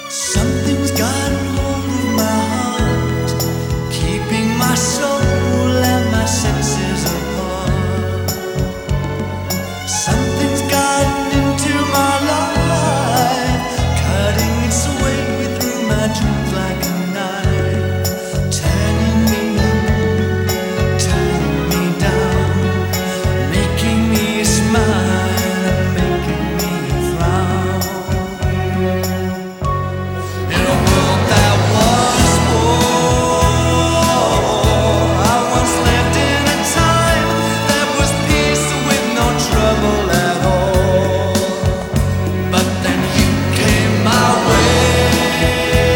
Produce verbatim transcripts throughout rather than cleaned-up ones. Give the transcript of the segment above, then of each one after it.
Something's gotten hold of my heart, keeping my soul and my senses apart. Something's gotten into my life, cutting its way through my dreams like a knife, turning me up, turning me down, making me smile and making me frown. In a world that was war, I once lived in a time that was peace with no trouble at all. But then you came my way,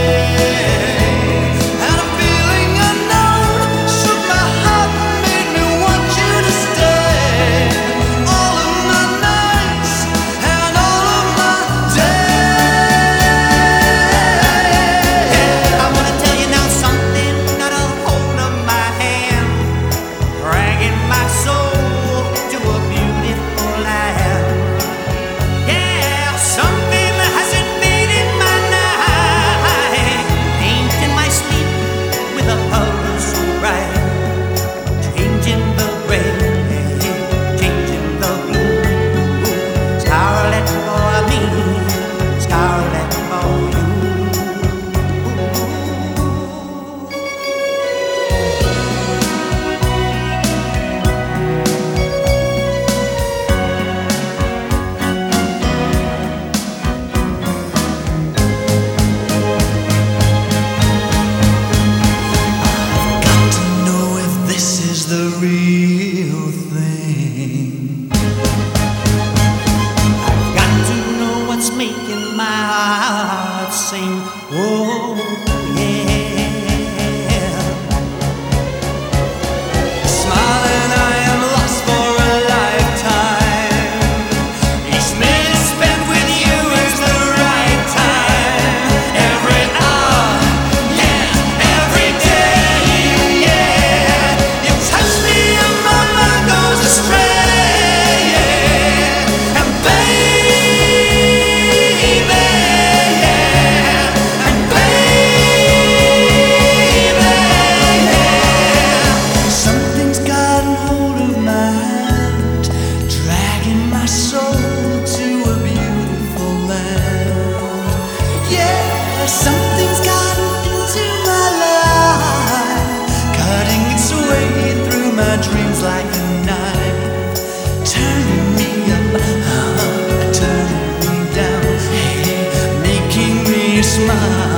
and a feeling unknown shook my heart and made me want you to stay. All of my nights and all of my days. I wanna tell you now something got a hold of my hand, dragging my soul to a beautiful land. Yeah, something has invaded my night, painting my sleep with a color so bright, changing the gray, changing the blue. Scarlet for me, scarlet for you. Got to know if this is the real thing. Got to know what's making my heart sing. Oh, yeah. Smiling, I am lost for a lifetime. Each minute spent with you is the right time. Every hour, yeah, every day, yeah. You touch me and my mind goes astray, yeah. And baby, yeah. And baby, yeah. Something's gotten hold of my hand, dragging my soul to a beautiful land. Yeah, something's gotten into my life, cutting its way through my dreams like a knife, turning me up, uh, turning me down, hey, making me smile.